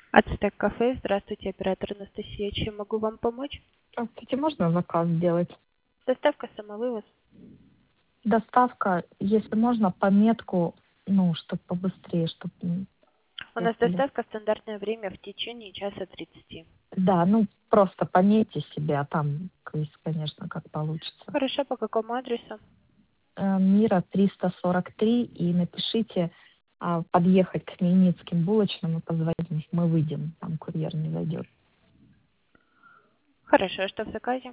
Ацтек кафе. Здравствуйте, оператор Анастасия. Чем могу вам помочь? Здравствуйте, можно заказ сделать? Доставка, самовывоз. Доставка, если можно, пометку, чтобы побыстрее, чтобы У нас ехали. доставка стандартное время в течение часа 30. Да, просто пометьте себе, а там, конечно, как получится. Хорошо, по какому адресу? Мира 343, и напишите подъехать к Хмельницким булочным и позвонить, мы выйдем, там курьер не зайдет. Хорошо, что в заказе?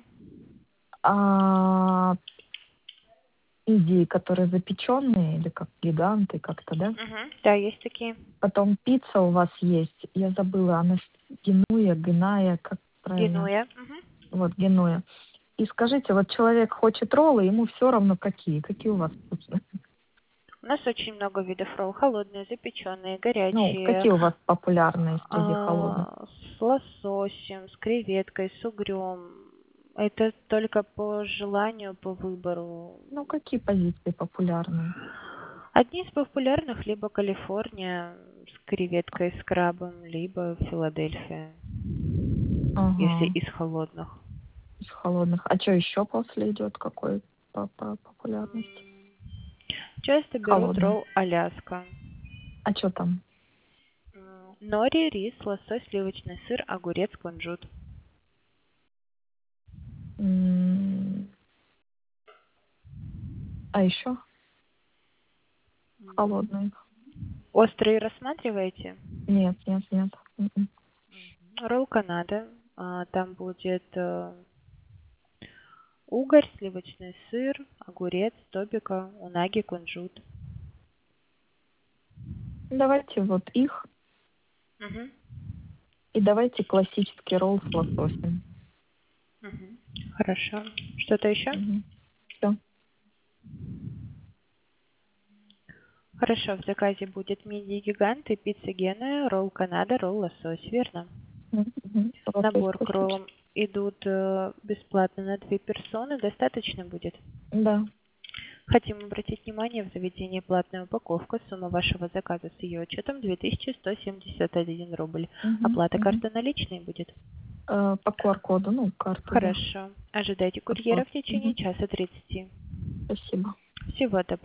Мидии, которые запеченные, или как гиганты, как-то, да? Угу. Да, есть такие. Потом пицца у вас есть, я забыла, она геная, как правильно? Генуя. Угу. Вот, генуя. И скажите, вот человек хочет роллы, ему все равно какие у вас вкусные? У нас очень много видов ролл. Холодные, запеченные, горячие, Какие у вас популярные среди холодных? с лососем, с креветкой, с угрем. Это только по желанию, по выбору. Какие позиции популярные? Одни из популярных либо Калифорния с креветкой, с крабом, либо Филадельфия, если Ага, из холодных. из холодных. А что еще после идет? Какой по популярности? Часто берут Холодные. ролл Аляска. А что там? Нори, рис, лосось, сливочный сыр, огурец, кунжут. А еще холодные? Острые рассматриваете? Нет, нет, нет. М-м. Ролл Канада. Там будет угорь, сливочный сыр, огурец, тобика, унаги, кунжут. Давайте вот их, Мгм. и давайте классический ролл с лососем. Мгм. Хорошо. Что-то еще? Все. Хорошо, в заказе будет мидии гиганты, пицца Генуя, ролл Канада, ролл лосось, верно? Лосось Набор к роллам классический. идут бесплатно на 2 персоны, достаточно будет? Да. Хотим обратить внимание, в заведении платная упаковка, сумма вашего заказа с ее учетом 2171 рубль. Мгм, Оплата мгм. карты наличной будет? По QR-коду, карту, да. Хорошо. Ожидайте курьера в Подплата. течение часа 30. Спасибо. Всего доброго.